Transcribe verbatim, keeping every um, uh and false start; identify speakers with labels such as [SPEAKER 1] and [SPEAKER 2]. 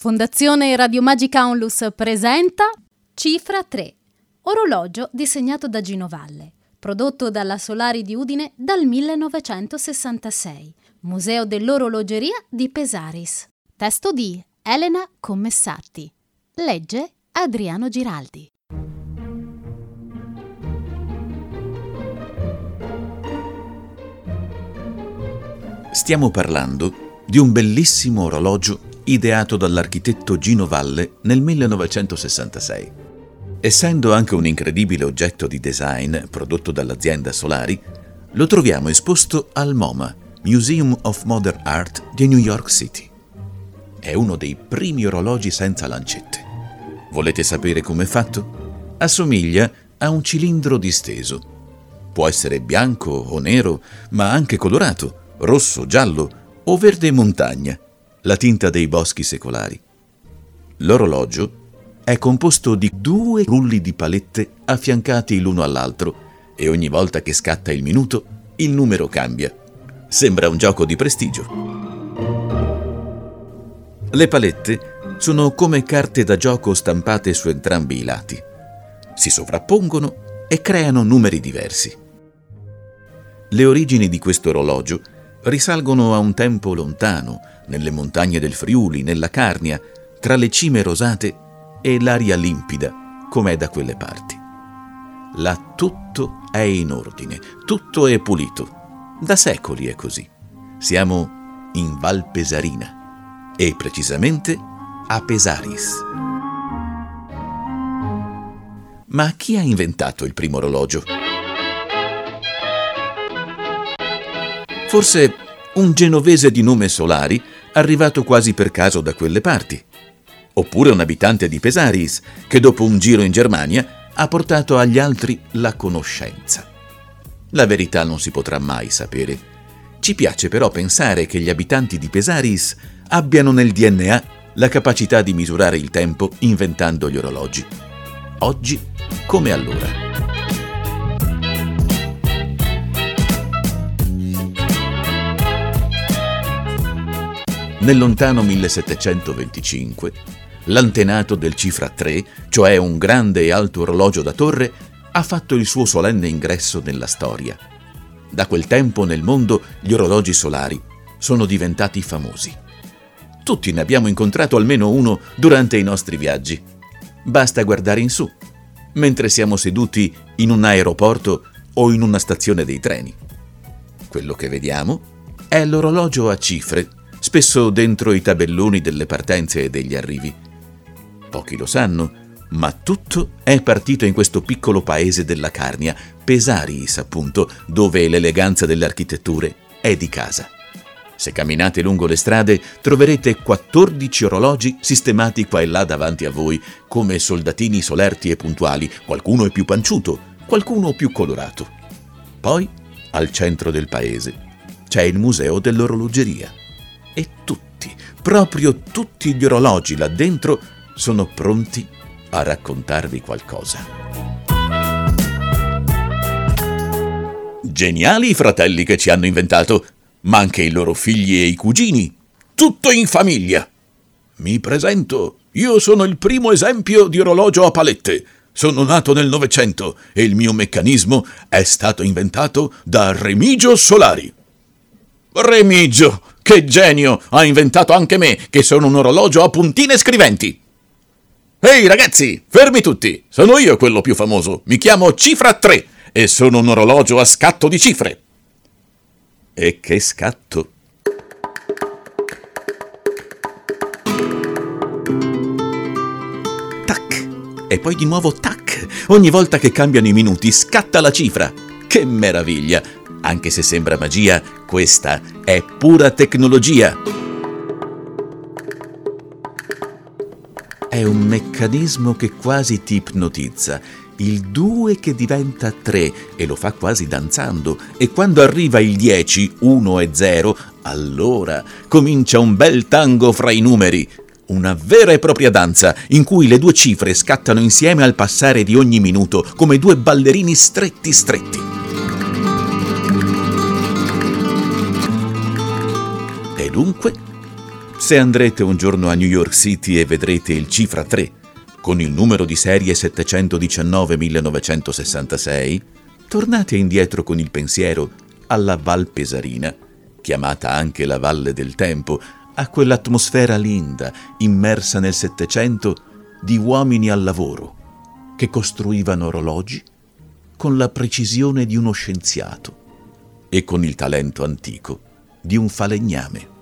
[SPEAKER 1] Fondazione Radio Magica Onlus presenta Cifra tre, orologio disegnato da Gino Valle, prodotto dalla Solari di Udine dal millenovecentosessantasei, Museo dell'Orologeria di Pesaris. Testo di Elena Commessatti. Legge Adriano Giraldi.
[SPEAKER 2] Stiamo parlando di un bellissimo orologio ideato dall'architetto Gino Valle nel millenovecentosessantasei. Essendo anche un incredibile oggetto di design prodotto dall'azienda Solari, lo troviamo esposto al MoMA, Museum of Modern Art di New York City. È uno dei primi orologi senza lancette. Volete sapere com'è fatto? Assomiglia a un cilindro disteso. Può essere bianco o nero, ma anche colorato, rosso, giallo o verde montagna, la tinta dei boschi secolari. L'orologio è composto di due rulli di palette affiancati l'uno all'altro e ogni volta che scatta il minuto il numero cambia. Sembra un gioco di prestigio. Le palette sono come carte da gioco stampate su entrambi i lati. Si sovrappongono e creano numeri diversi. Le origini di questo orologio risalgono a un tempo lontano, nelle montagne del Friuli, nella Carnia, tra le cime rosate e l'aria limpida, com'è da quelle parti. Là tutto è in ordine, tutto è pulito. Da secoli è così. Siamo in Val Pesarina e precisamente a Pesaris. Ma chi ha inventato il primo orologio? Forse un genovese di nome Solari, arrivato quasi per caso da quelle parti. Oppure un abitante di Pesaris, che dopo un giro in Germania ha portato agli altri la conoscenza. La verità non si potrà mai sapere. Ci piace però pensare che gli abitanti di Pesaris abbiano nel D N A la capacità di misurare il tempo inventando gli orologi. Oggi come allora. Nel lontano millesettecentoventicinque, l'antenato del Cifra tre, cioè un grande e alto orologio da torre, ha fatto il suo solenne ingresso nella storia. Da quel tempo nel mondo gli orologi solari sono diventati famosi. Tutti ne abbiamo incontrato almeno uno durante i nostri viaggi. Basta guardare in su, mentre siamo seduti in un aeroporto o in una stazione dei treni. Quello che vediamo è l'orologio a cifre, spesso dentro i tabelloni delle partenze e degli arrivi. Pochi lo sanno, ma tutto è partito in questo piccolo paese della Carnia, Pesaris appunto, dove l'eleganza delle architetture è di casa. Se camminate lungo le strade troverete quattordici orologi sistemati qua e là davanti a voi, come soldatini solerti e puntuali, qualcuno è più panciuto, qualcuno più colorato. Poi, al centro del paese, c'è il Museo dell'Orologeria. E tutti, proprio tutti gli orologi là dentro sono pronti a raccontarvi qualcosa. Geniali i fratelli che ci hanno inventato, ma anche i loro figli e i cugini. Tutto in famiglia. Mi presento, io sono il primo esempio di orologio a palette. Sono nato nel Novecento e il mio meccanismo è stato inventato da Remigio Solari. Remigio, che genio! Ha inventato anche me, che sono un orologio a puntine scriventi. Ehi ragazzi, fermi tutti! Sono io quello più famoso. Mi chiamo Cifra tre e sono un orologio a scatto di cifre. E che scatto! Tac! E poi di nuovo tac! Ogni volta che cambiano i minuti scatta la cifra. Che meraviglia! Anche se sembra magia, questa è pura tecnologia. È un meccanismo che quasi ti ipnotizza. Il due che diventa tre e lo fa quasi danzando. E quando arriva il dieci, uno e zero, allora comincia un bel tango fra i numeri. Una vera e propria danza in cui le due cifre scattano insieme al passare di ogni minuto, come due ballerini stretti stretti. E dunque Se andrete un giorno a New York City e vedrete il Cifra tre, con il numero di serie settecentodiciannove millenovecentosessantasei, tornate indietro con il pensiero alla Val Pesarina, chiamata anche la Valle del Tempo, a quell'atmosfera linda, immersa nel Settecento, di uomini al lavoro, che costruivano orologi con la precisione di uno scienziato e con il talento antico di un falegname.